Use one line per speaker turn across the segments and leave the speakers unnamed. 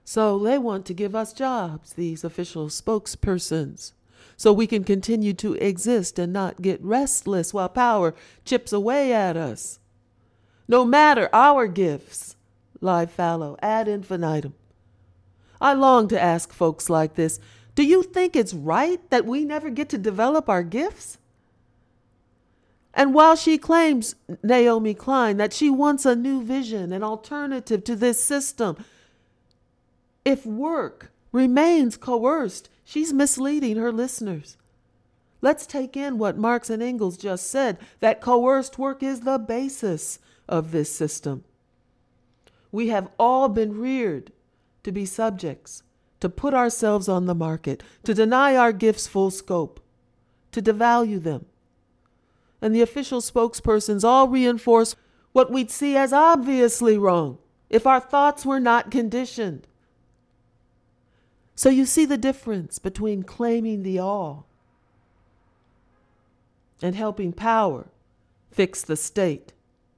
So they want to give us jobs, these official spokespersons, so we can continue to exist and not get restless while power chips away at us. No matter our gifts, lie fallow ad infinitum. I long to ask folks like this, do you think it's right that we never get to develop our gifts? And while she claims, Naomi Klein, that she wants a new vision, an alternative to this system, if work remains coerced, she's misleading her listeners. Let's take in what Marx and Engels just said, that coerced work is the basis of this system. We have all been reared to be subjects, to put ourselves on the market, to deny our gifts full scope, to devalue them. And the official spokespersons all reinforce what we'd see as obviously wrong if our thoughts were not conditioned. So you see the difference between claiming the all and helping power fix the state.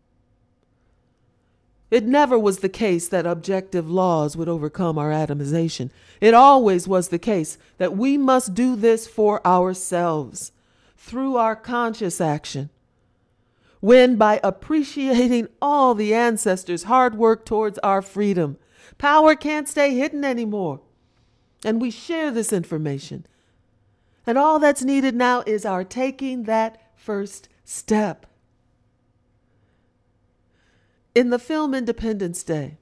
It never was the case that objective laws would overcome our atomization. It always was the case that we must do this for ourselves through our conscious action. When, by appreciating all the ancestors' hard work towards our freedom, power can't stay hidden anymore. And we share this information. And all that's needed now is our taking that first step. In the film Independence Day,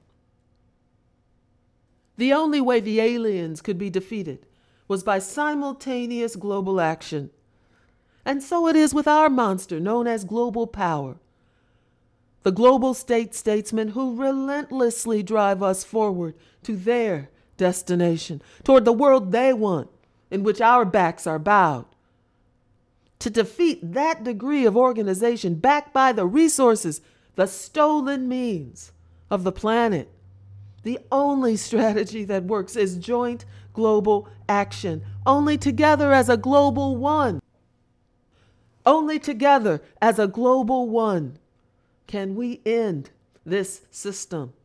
the only way the aliens could be defeated was by simultaneous global action. And so it is with our monster known as global power. The global statesmen who relentlessly drive us forward to their destination, toward the world they want, in which our backs are bowed. To defeat that degree of organization backed by the resources, the stolen means of the planet, the only strategy that works is joint global action. Only together as a global one. Only together as a global one can we end this system.